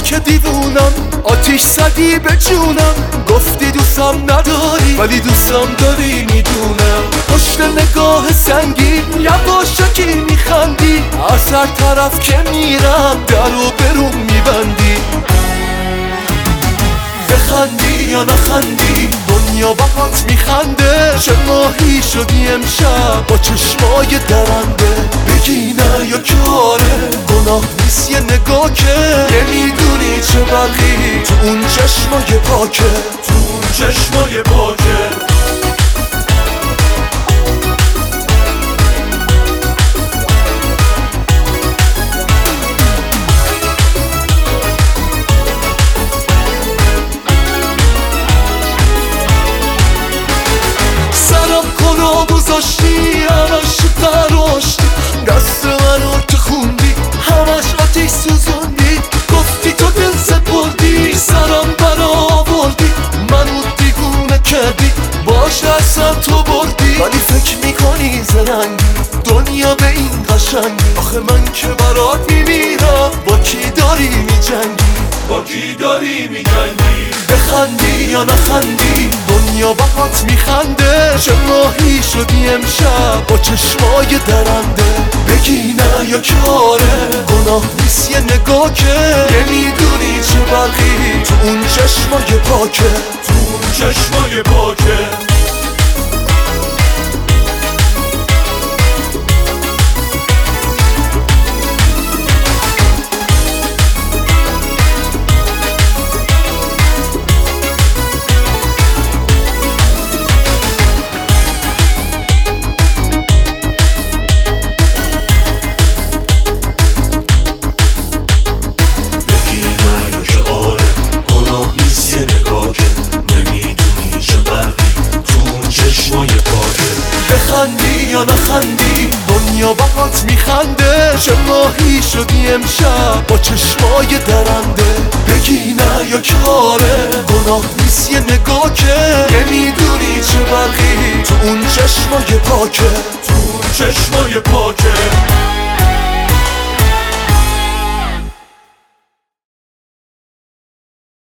که دیوونم، آتیش زدی به جونم. گفتی دوستم نداری ولی دوستم داری میدونم. پشت نگاه سنگین یواشکی میخندی، از هر طرف که میرم در و برون میبندی. بخندی یا نخندی دنیا باهات میخنده. چه ماهی شدی امشب با چشمای درنده. بگی نه یا کاره گناه نیست یه نگاه که نمیدونی چه برقی تو اون چشمای پاکه، تو اون چشمای پاکه. همش تراشتی دست منو که خوندی، همش آتیش سوزوندی. گفتی تو دل سپردی سرم برآوردی، منو دیوونه کردی باش دستم تو بردی. ولی فکر میکنی زرنگی دنیا به این قشنگی. آخه من که برات میمیرم با کی داری میجنگی، با کی داری میجنگی. بخندی یا نخندی دنیا باهات میخنده. چه ماهی شدی امشب با چشمای درنده. بگی نه یا کاره گناه نیست یه نگاه که نمیدونی چه برقی تو اون چشمای پاکه، تو اون چشمای پاکه. بخندی یا نخندی دنیا باهات میخنده. چه ماهی شدی امشب با چشمای درنده. بگی نه یا کاره گناه نیست یه نگاه که نمیدونی چه برقی تو اون چشمای پاکه، تو اون چشمای پاکه.